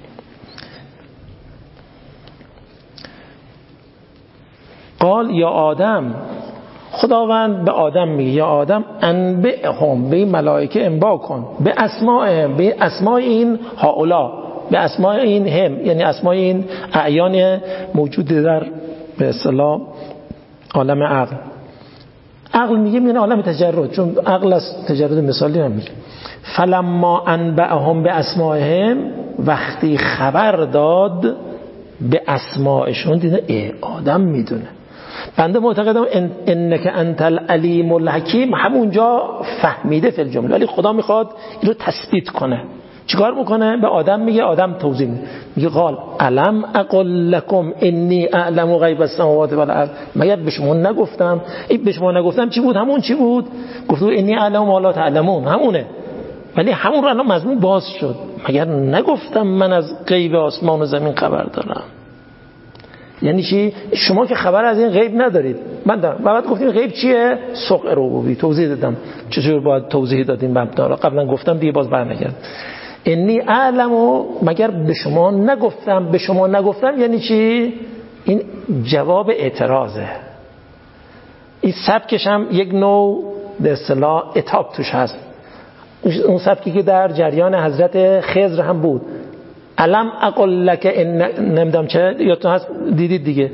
S2: قال یا آدم، خداوند به آدم میگه یا آدم انبئهم، به این ملائکه انبا کن به اسماء، به اسماء این هؤلاء، به اسماء این هم، یعنی اسماء این اعیان موجود در به اصطلاح عالم عقل. عقل میگه این عالم تجرد، چون عقل از تجرد مثالی نمیگه. فلما انبئهم به اسمائهم، وقتی خبر داد به اسماءشون، دیدن آدم میدونه. بنده معتقدم انک انت العلیم الحکیم همونجا فهمیده فی الجمله، ولی خدا میخواد این رو تثبیت کنه. چیکار میکنه؟ به آدم میگه، آدم توضیح میگه قال الم اقل لکم انی اعلم غیب السماوات والارض، مگر به شما نگفتم؟ این به شما نگفتم چی بود؟ همون چی بود؟ گفتو انی اعلم ما لا تعلمون، همونه، ولی همون رو الان مضمون باز شد. مگر نگفتم من از غیب آسمان و زمین خبر دارم؟ یعنی چی؟ شما که خبر از این غیب ندارید، من دارم. بعد گفتیم غیب چیه؟ سوق ربوبی، توضیح دادم چطور باید توضیح دادیم مبنا رو، قبلا گفتم دیگه باز برنگردم. انی اعلم، مگر به شما نگفتم؟ به شما نگفتم یعنی چی؟ این جواب اعتراضه. این سبکش هم یک نوع به اصطلاح عتاب توش هست، اون سبکی که در جریان حضرت خضر هم بود. علم اقل لک نمیدونم چه یادتون هست، دیدید دیگه.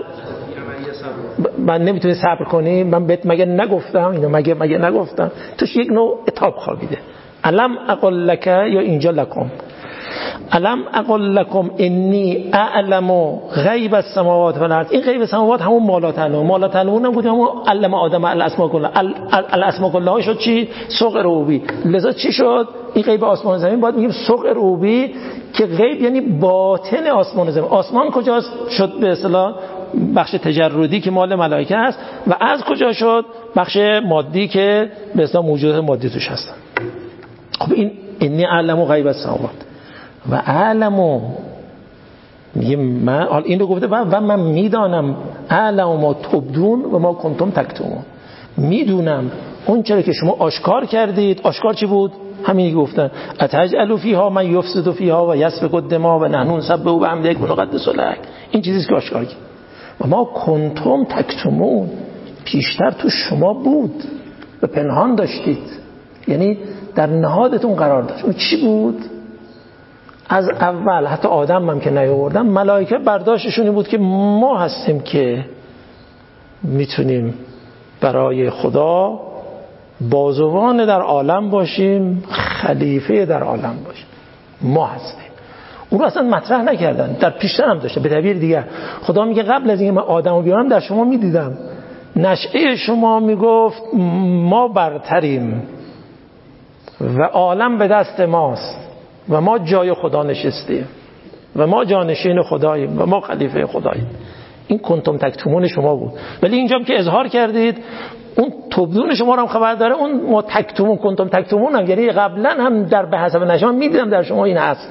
S2: من نمیتونی صبر کنی؟ من بهت مگه نگفتم؟ اینو مگه نگفتم؟ توش یک نوع عتاب خوابیده. علم اقل لک، یا اینجا لکم، علم اقل لکم انی اعلم غیب السماوات والارض. این غیب السماوات همون مالا تعلمون، مالا تعلمون هم گفتیم همون علم آدم الاسماء کلها، الاسماء کلها شد چی؟ سوق ربوبی. لذا چی شد؟ این غیب آسمان و زمین باید میگیم سوق ربوبی، که غیب یعنی باطن آسمان و زمین. آسمان کجاست؟ شد به اصطلاح بخش تجردی که مال ملائکه است، و از کجا شد؟ بخش مادی که به اصطلاح موجودات مادی توش هستن. خب این انی اعلم غیب السماوات و اعلم، میگه من این رو گفته و من میدانم، اعلم ما تبدون و ما کنتم تکتمون، میدونم اون چرا که شما آشکار کردید. آشکار چی بود؟ همینی گفتن اتجعل فیها من یفسد فیها و یسفک الدماء و نحن نسبح بحمدک و نقدس لک. این چیزیست که آشکار کرد. و ما کنتم تکتمون، پیشتر تو شما بود و پنهان داشتید، یعنی در نهادتون قرار داشت. اون چی بود؟ از اول حتی آدم هم که نیاوردن، ملائکه برداشتشون بود که ما هستیم که میتونیم برای خدا بازوان در عالم باشیم، خلیفه در عالم باشیم، ما هستیم. اون رو اصلا مطرح نکردن، در پیشتر هم داشته. به تعبیر دیگه خدا میگه قبل از اینکه من آدمو بیارم در شما میدیدم، نشأه شما میگفت ما برتریم و عالم به دست ماست و ما جای خدا نشستیم و ما جانشین خداییم و ما خلیفه خداییم. این کنتم تکتمون شما بود. ولی اینجا که اظهار کردید، اون تبدون شما رو هم خبر داره، اون ما تکتمون کنتم تکتمون هم، یعنی قبلا هم در به حسب نشان میدیدم در شما این هست.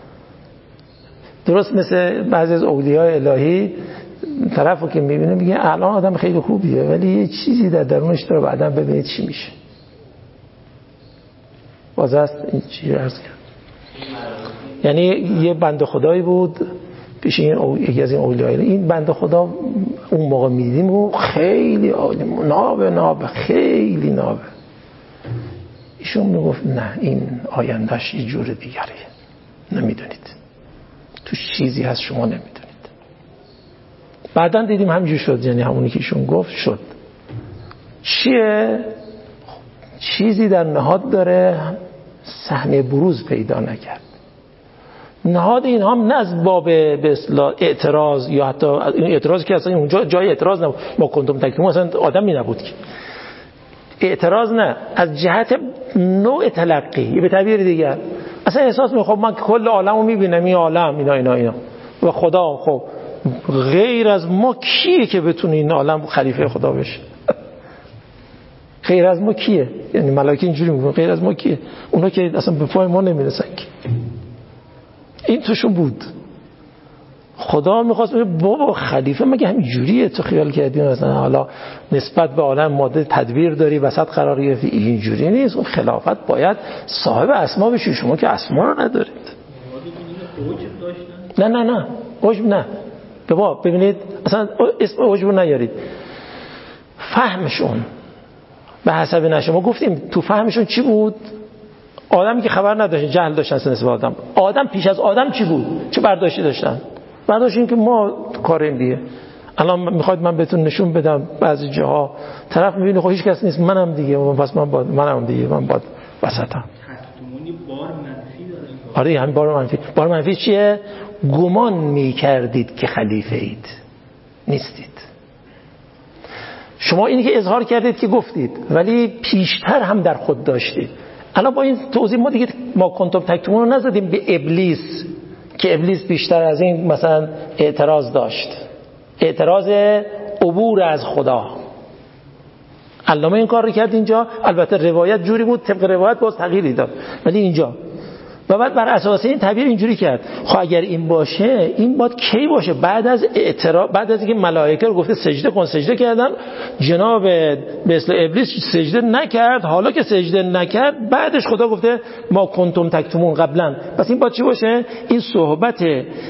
S2: درست مثل بعضی از اولیاء الهی طرفو که میبینه میگه الان آدم خیلی خوبیه، ولی یه چیزی در درونش داره، بعدا ببینید چی میشه. باز است این چیزی عرض کرد. یعنی یه بنده خدایی بود پیش این یکی از این اولیای این بنده خدا اون موقع میدیدیم و خیلی عالی ناب خیلی نابه. ایشون میگفت نه این آیندهش یه جور دیگره، نمیدونید توش چیزی هست شما نمیدونید. بعدن دیدیم همینجور شد، یعنی همونی که ایشون گفت شد. چیه؟ چیزی در نهاد داره صحنه بروز پیدا نکرد. نهاد این هم نه از باب به اصطلاح اعتراض یا حتی این اعتراض که اصلا اونجا جای اعتراض نبود، ما کنتم تکتمون اصلا آدمی نبود که اعتراض، نه از جهت نوع تلقی. به تعبیر دیگر اصلا احساس می‌کنم من کل عالمو می‌بینم، این عالم اینا و خدا، خب غیر از ما کیه که بتونه این عالم خلیفه خدا بشه؟ غیر از ما کیه؟ یعنی ملائکه اینجوری میگن غیر از ما کیه؟ اونا که اصلا به پای ما نمیرسن که. این توشون بود. خدا میخواست بابا خلیفه مگه همین جوریه؟ تو خیال کردی مثلا حالا نسبت به عالم ماده تدبیر داری وسط قرار گرفتی؟ اینجوری نیست. اون خلافت باید صاحب اسما بشی، شما که اسما رو ندارید. نه عجب نه بابا. ببینید اصلا اسم عجب رو نیارید. فهمشون به حسب نشه ما گفتیم تو فهمشون چی بود؟ آدمی که خبر نداشتن، جهل داشتن نسبت آدم پیش از آدم چی بود؟ چه برداشتی داشتن؟ برداشت این که ما کاریم دیگه. الان میخواید من بهتون نشون بدم بعضی جاها طرف میبینه خب هیچ کس نیست، منم دیگه، پس من باید وسطم.
S3: بار منفی داره.
S2: آره همین بار منفی چیه؟ گمان میکردید که خلیفه اید، نیستید. شما اینی که اظهار کردید که گفتید، ولی پیشتر هم در خود داشتید. الان با این توضیح ما دیگه ما کنتم تکتمون رو نزدیم به ابلیس که ابلیس بیشتر از این مثلا اعتراض داشت، اعتراض عبور از خدا. علامه این کار رو کرد اینجا. البته روایت جوری بود، طبق روایت باز تغییری داد، ولی اینجا و بعد بر اساس این تعبیر اینجوری کرد. خب اگر این باشه، این باید کی باشه؟ بعد از اعتراض، بعد از اینکه ملائکه رو گفته سجده کن، سجده کردن، جناب به اصطلاح ابلیس سجده نکرد. حالا که سجده نکرد، بعدش خدا گفته ما کنتم تکتمون قبلا. پس این باید چی باشه؟ این صحبت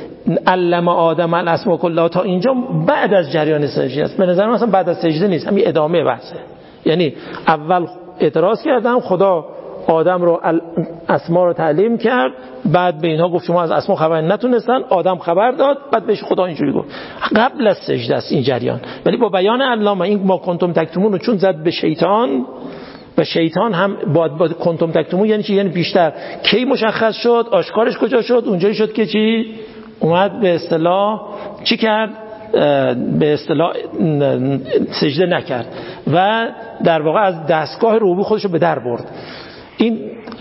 S2: علم آدم الاسماء کلها تا اینجا بعد از جریان سجده است. به نظر من اصلا بعد از سجده نیست، همین ادامه بحثه. یعنی اول اعتراض کردن، خدا آدم رو اسما رو تعلیم کرد، بعد به اینها گفت شما از اسما خبر نتونستن، آدم خبر داد، بعد بهش خدا اینجوری گفت. قبل از سجده است این جریان. ولی با بیان علامه این ما کنتم تکتمون رو چون زد به شیطان، و شیطان هم با کنتم تکتمون یعنی چی؟ یعنی بیشتر کی مشخص شد، آشکارش کجا شد؟ اونجایی شد که چی اومد به اصطلاح چی کرد؟ به اصطلاح سجده نکرد و در واقع از دستگاه روبی خودش رو به در برد. این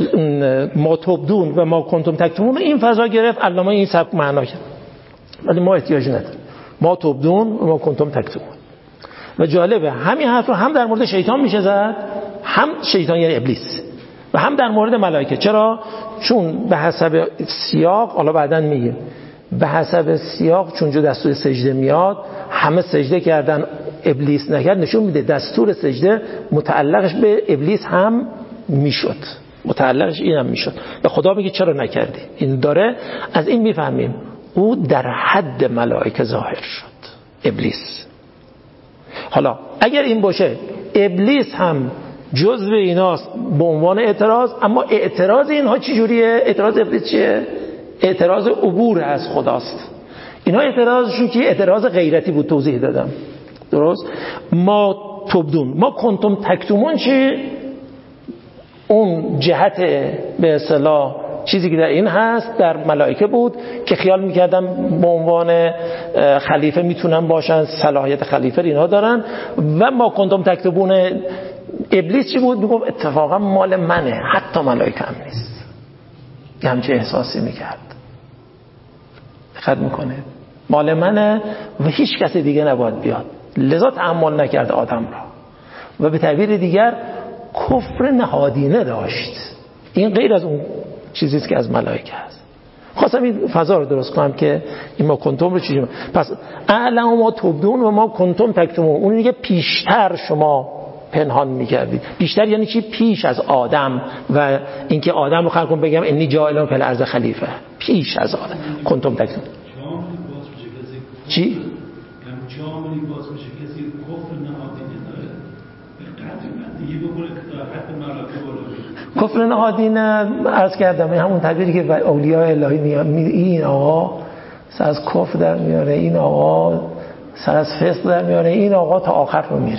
S2: ما تبدون و ما کنتم تکتمون این فضا گرفت. علامه این سبک معنا کرد، ولی ما احتیاجی نداریم. ما تبدون و ما کنتم تکتمون. و جالبه همین حرف رو هم در مورد شیطان میشه زد، هم شیطان یعنی ابلیس، و هم در مورد ملائکه. چرا؟ چون به حسب سیاق، حالا بعداً میگیم، به حسب سیاق چون جو دستور سجده میاد، همه سجده کردن ابلیس نکرد، نشون میده دستور سجده متعلقش به ابلیس هم میشد، متعلقش این هم میشد. و خدا میگه چرا نکردی؟ این داره. از این میفهمیم او در حد ملائکه ظاهر شد، ابلیس. حالا اگر این باشه ابلیس هم جزو ایناست به عنوان اعتراض، اما اعتراض اینها چی جوریه؟ اعتراض ابلیس چیه؟ اعتراض عبور از خداست. اینها اعتراضشون که اعتراض غیرتی بود، توضیح دادم درست. ما تبدون، ما کنتم تکتمون چی؟ اون جهت به اصطلاح چیزی که در این هست در ملائکه بود که خیال میکردم به عنوان خلیفه میتونن باشن، صلاحیت خلیفه اینها دارن. و ما کنتم تکتبون ابلیس چی بود؟ میگفت اتفاقا مال منه، حتی ملائکه هم نیست. یه همچه احساسی میکرد. دقت میکنه مال منه و هیچ کسی دیگه نباید بیاد، لذا تحمل نکرد آدم را. و به تعبیر دیگر کفر نهادینه داشت. این غیر از اون چیزیست که از ملائکه هست. خواستم این فضا رو درست کنم که این ما کنتم رو چیزی. پس اعلم ما تبدون و ما کنتم تکتمون. اون دیگه پیشتر شما پنهان می‌کردید. بیشتر یعنی چی؟ پیش از آدم. و اینکه آدم رو خلق کنم بگم انی جاعل فی الارض خلیفه، پیش از آدم کنتم تکتمون. چی؟
S6: جامعی باز بشه کسی کفر نهادینه داره قدر دیگه بکنه که تا حد مراتب بالا
S2: کفر نهادینه عرض کردم این همون تعبیری که اولیاء الهی میگن این آقا سر از کفر در میاره، این آقا سر از فسق در میاره، این آقا تا آخر رو میره.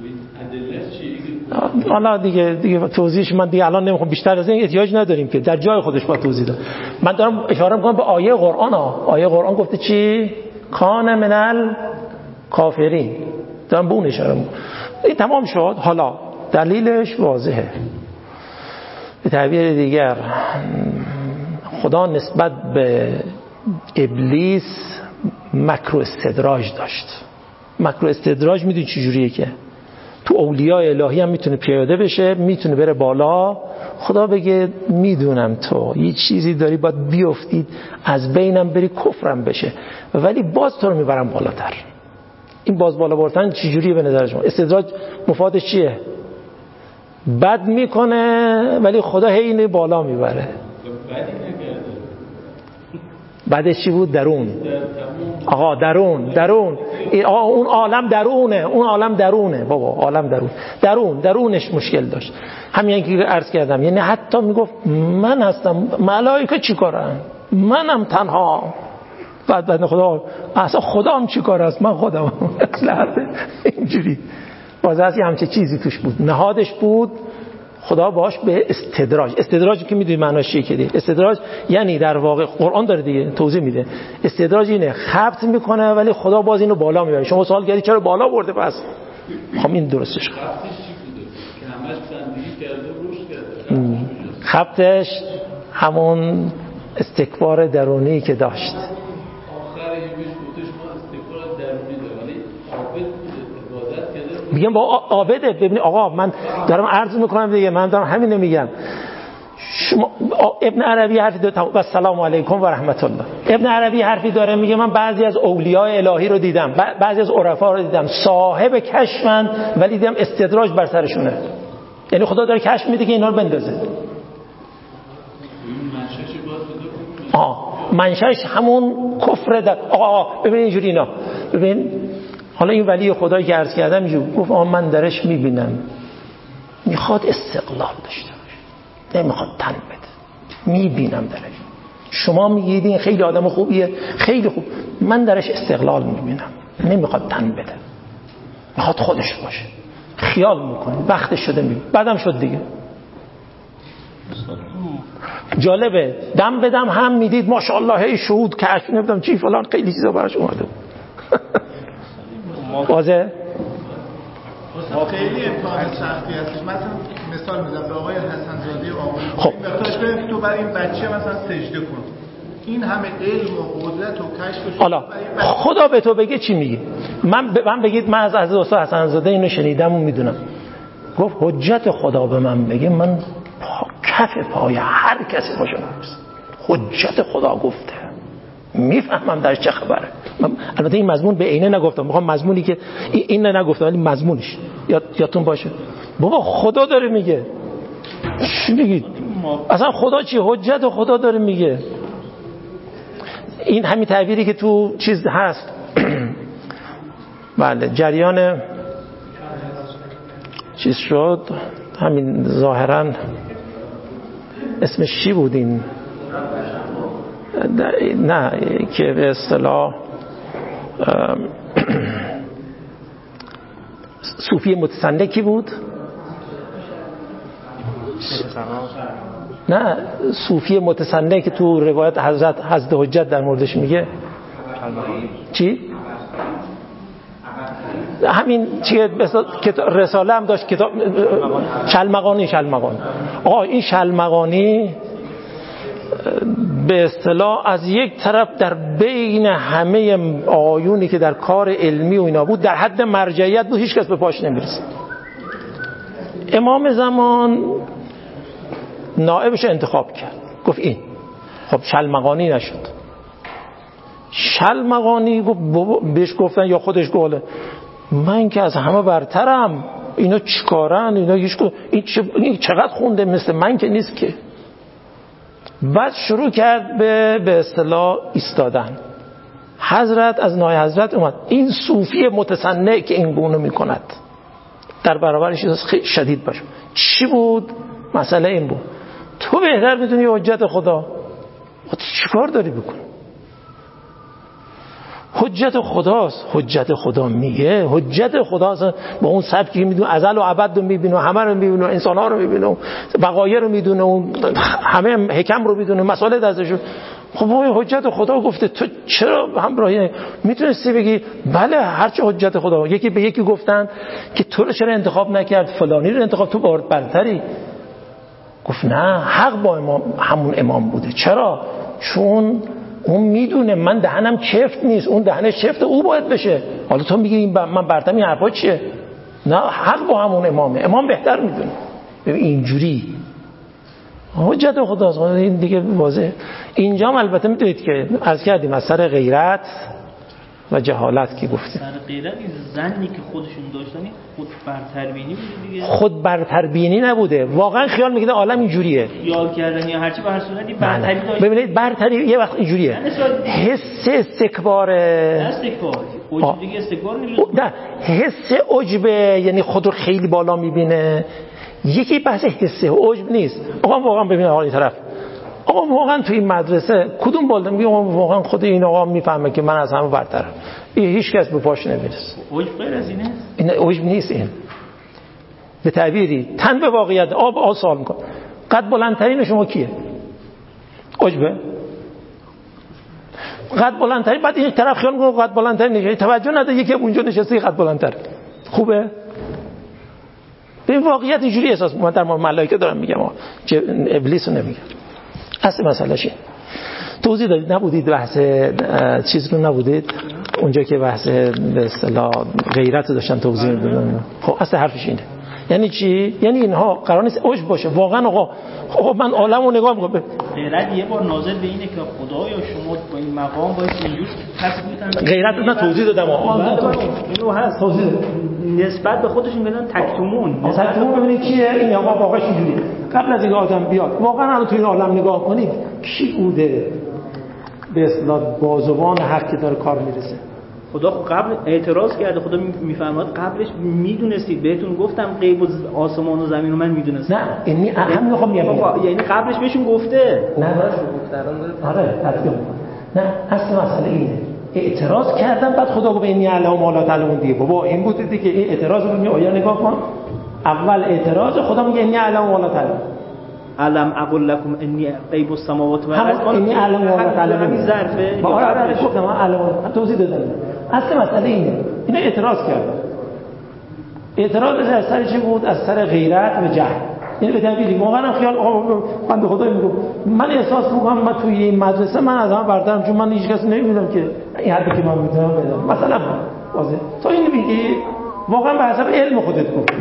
S2: حالا دیگه توضیحش من دیگه الان نمیخوام، بیشتر از این احتیاج نداریم که در جای خودش با توضیح داد. من دارم اشاره میکنم به آیه قرآن آیه قرآن گفته چی؟ کان منل کافرین، دارم به اون اشاره میکنم. این تمام شد. حالا دلیلش واضحه. به تعبیر دیگر خدا نسبت به ابلیس مکر و استدراج داشت. مکر و استدراج میدونی چجوریه که تو اولیاء الهی هم میتونه پیاده بشه، میتونه بره بالا. خدا بگه میدونم تو یه چیزی داری باید بیافتید از بینم بری کفرم بشه، ولی باز تو رو میبرم بالاتر. این باز بالا بردن چجوریه به نظر شما؟ استدراج مفادش چیه؟ بد میکنه ولی خدا هی بالا میبره. بعدش چی بود؟ درون. آقا درون اون عالم درونه، اون عالم درونه بابا، عالم درونش مشکل داشت. همین که عرض کردم، یعنی حتی میگفت من هستم، ملائکه چی کارن؟ منم تنها. بعد خدا اصلا خدام چی کار است؟ من خودم. اینجوری باز از همچه چیزی توش بود، نهادش بود. خدا باش به استدراج که میدونی معناش چیه که استدراج یعنی در واقع قرآن داره دیگه توضیح میده. استدراج اینه خبط میکنه ولی خدا باز اینو بالا میبره. شما سوال کردی چرا بالا برده؟ پس میخوام این درستش کنم. خبطش همون استکبار درونی که داشت. میگم با عابده. ببینید آقا من دارم عرض میکنم دیگه، من دارم همین میگم. شما ابن عربی حرفی داره و السلام علیکم و رحمت الله. ابن عربی حرفی داره میگه من بعضی از اولیاء الهی رو دیدم، بعضی از عرفا رو دیدم صاحب کشفن ولی دیدم استدراج بر سرشونه. یعنی خدا داره کشف میده که اینا رو بندازه. منشأش همون کفر در. آقا ببین اینجوری اینا. ببین حالا این ولی خدایی که عرض کردم اینجور گفت من درش میبینم میخواد استقلال داشته باشه، نمیخواد تن بده. میبینم درش. شما میگید این خیلی آدم خوبیه، خیلی خوب، من درش استقلال میبینم، نمیخواد تن بده، میخواد خودش باشه. خیال میکنه وقتش شده میبینه، بعدم شد دیگه. جالبه دم بدم هم میدید ماشاءالله هی شهود کشف نمیدم چی فلان، خیلی چیزا براش اومده. واضحه؟
S5: خیلی امتحان سختی هستش. مثلا مثال میزنم به آقای حسن‌زاده آموزی، خب بخاطر تو برای این بچه مثلا سجده کن، این همه علم و قدرت و کشف.
S2: حالا خدا به تو بگه چی میگی؟ من بگید من از استاد حسن‌زاده اینو شنیدم و میدونم. گفت حجت خدا به من بگه من کف پای هر کسی باشه نمیست. حجت خدا گفته میفهمم درش چه خبره. البته این مضمون به عینه نگفتم، میخوام مضمونی که این نگفتم ولی مضمونش یادتون باشه. بابا خدا داره میگه. چی میگید؟ اصلا خدا چی؟ حجت خدا داره میگه. این همین تعبیری که تو چیز هست. بله جریان چیز شد همین ظاهرا اسمش چی بود این؟ نه که به اصطلاح صوفی متسنکی بود. نه صوفی متسنک که تو روایت حضرت حجت در موردش میگه چی؟ همین چیه رساله هم داشت کتاب شلمغانی. آقا این شلمغانی به اصطلاح از یک طرف در بین همه آیونی که در کار علمی و اینا بود در حد مرجعیت بود، هیچ کس به پاش نمیرسید. امام زمان نائبش انتخاب کرد، گفت این. خب شلمغانی نشد. شلمغانی گفت بهش گفتن یا خودش گفت من که از همه برترم، اینا چیکارن؟ اینا این چقدر خونده مثل من که نیست که. بعد شروع کرد به اصطلاح ایستادن. حضرت از نای حضرت اومد. این صوفی متصنع که این گونه میکند در برابرش خیلی شدید باشه. چی بود؟ مسئله این بود تو بهتر میدونی حجت خدا، چی کار داری بکن؟ حجت خداست. حجت خدا میگه حجت خداست با اون سبکی میدونه، ازل و ابد رو میبینه، همه رو میبینه، انسان ها رو میبینه، بقایه رو میدونه، اون همه حکم رو میدونه، مسائل دستشون. خب حجت خدا گفته، تو چرا همراهی میتونستی بگی بله هرچه حجت خدا. یکی به یکی گفتن که تو رو چرا انتخاب نکرد، فلانی رو انتخاب، تو برتری. گفت نه، حق با امام همون امام بوده. چرا؟ چون اون میدونه من دهنم چفت نیست، اون دهنش چفت، او باید بشه. حالا تو میگی من برتم، این حرفا چیه؟ نه، حق با همون امامه، امام بهتر میدونه. ببین اینجوری حجت خداست. این دیگه واضحه. اینجا هم البته میدونید که عرض کردیم از سر غیرت و جهالت که گفتیم.
S7: سر غیرت این زنی که خودشون داشتن خود برتربینی بوده دیگه.
S2: خود برتربینی نبوده، واقعا خیال میکنه عالم اینجوریه،
S7: خیال کردن یا هرچی به هر صورتی برتری داشت.
S2: ببینید برتری یه وقت اینجوریه، حس استکباره،
S7: عجب دیگه استکبار نیست.
S2: نه، حس عجب، یعنی خود رو خیلی بالا میبینه. یکی بحث حس عجب نیست. آقا واقعا ببین آقا این طرف، آقا واقعا تو این مدرسه کدوم بالا میگه واقعا خود این آقا میفهمه که من از همه برترم. هیچ کس به پاش نمیرسه.
S7: عجب غیر از اینه؟
S2: این عجب نیست. این به تعبیری تن به واقعیت آب سوال میکنه. قد بلندترین شما کیه؟ عجبه؟ قد بلندترین، بعد این طرف خیال میکنه قد بلندترین نشه، توجه نداره یکی اونجا نشسته قد بلندتر. خوبه؟ به واقعیت اینجوری احساس من در مورد ملائکه دارم میگم، چه ابلیس رو نمیگم. اصل مسئله چیه؟ توضیح دادید نبودید، بحث چیز رو نبودید اونجا که بحث به اصطلاح غیرت رو داشتن توضیح میدادن. خب اصل حرفش اینه. یعنی چی؟ یعنی اینها قرار نیست عجب باشه واقعا. آقا خب من عالمو نگاه میکنم،
S7: غیرت یه بار نازل به اینه که خدا یا شما با این مقام باید اینجور تثبیتن.
S2: غیرت رو من توضیح دادم.
S7: اینو هست توضیح نسبت به خودشون بدن تکتمون.
S2: ببینید چیه این آقا واقعا اینجوریه. قبل از اینکه آدم بیاد واقعا الان تو این عالم نگاه کنید کی بوده به اصطلاح بازوان حق که داره کار میرسه؟
S7: خدا قبل اعتراض کرده. خدا میفرماد قبلش میدونستید، بهتون گفتم غیب و آسمان و زمین رو من میدونستم.
S2: نه یعنی همین میخوام میگم،
S7: یعنی قبلش بهشون گفته.
S2: نه آره تطبیق. نه اصل مسئله اینه، اعتراض کردن بعد خدا گفت اینی علم ما لا تعلمون دیگه. بابا این بود دیگه، این اعتراض رو می آیا نگاه کن. اول اعتراض خدا میگه اینی علم ما لا تعلمون.
S7: علم اقول لكم اني غیب السماوات والارض.
S2: اینی علم ما لا تعلمون.
S7: همین ظرفه.
S2: آره گفتم من علم توضیح دادم. اصل مسئله اینه، اینا اعتراض کردن. اعتراض از سر چی بود؟ از سر غیرت و جهل. یعنی به تعبیری واقعا خیال من به خدا میگم من احساس میکنم من توی این مدرسه من از همه برترم، چون من هیچ کس نمیدونم که این حدی که من میتونم بدم. مثلا واضح تو این میگی واقعا به حسب علم خودت گفتی،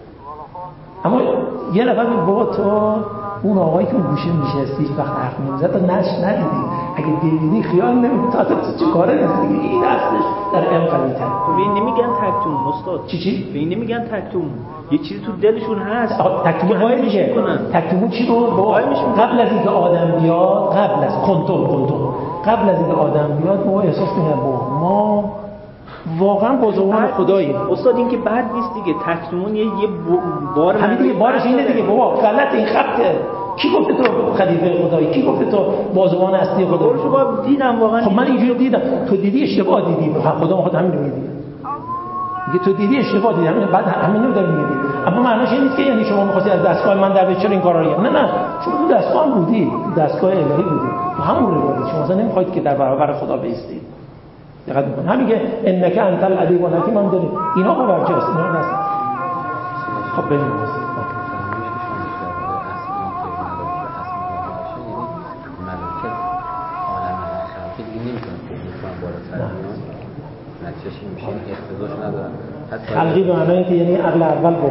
S2: اما یه نفر میگه بابا تو اون آقایی که اون گوشه میشستی هیچ وقت حرف نمیزد تا ندیدی، اگه دیدی خیال نمیکنی تو چه کاره نیستی. این اصلش در علم قوی‌تره.
S7: به این نمیگن تکتوم استاد.
S2: چی؟
S7: به این نمیگن تکتوم، یه چیزی تو دلشون هست.
S2: تکتوم
S7: قایم میکنن.
S2: تکتوم چی بود؟ قبل از اینکه آدم بیاد، قبل از قبل از اینکه آدم بیاد ما احساس می‌کنیم ما واقعا بزرگان خداییم.
S7: استاد این که بد نیست دیگه، تکتومون یه بار
S2: همین دیگه بارش اینه دیگه. بابا غلط این خطه. کی گفته تو خلیفه خدایی؟ کی گفته تو بازوان اصلی خدا؟
S7: رو دیدم واقعا.
S2: خب من اینجوری دیدم. تو دیدی اشتباه دیدی. خدا خود همین رو میگه. میگه تو دیدی اشتباه دیدی. بعد همین رو داره میگه. اما معناش این نیست که یعنی شما می‌خواستی از دستگاه من در چرا این کارا رو نه شما تو دستگاه بودی، تو دستگاه الهی بودی. تو همون روایت شما اصلا نمی‌خواید که در برابر خدا بایستید. دقت کن. همین که انک انت العلیم الحکیم هم داره. اینا برجاست. اینا هست. خب ببین خلقی به معنی که یعنی عقل اول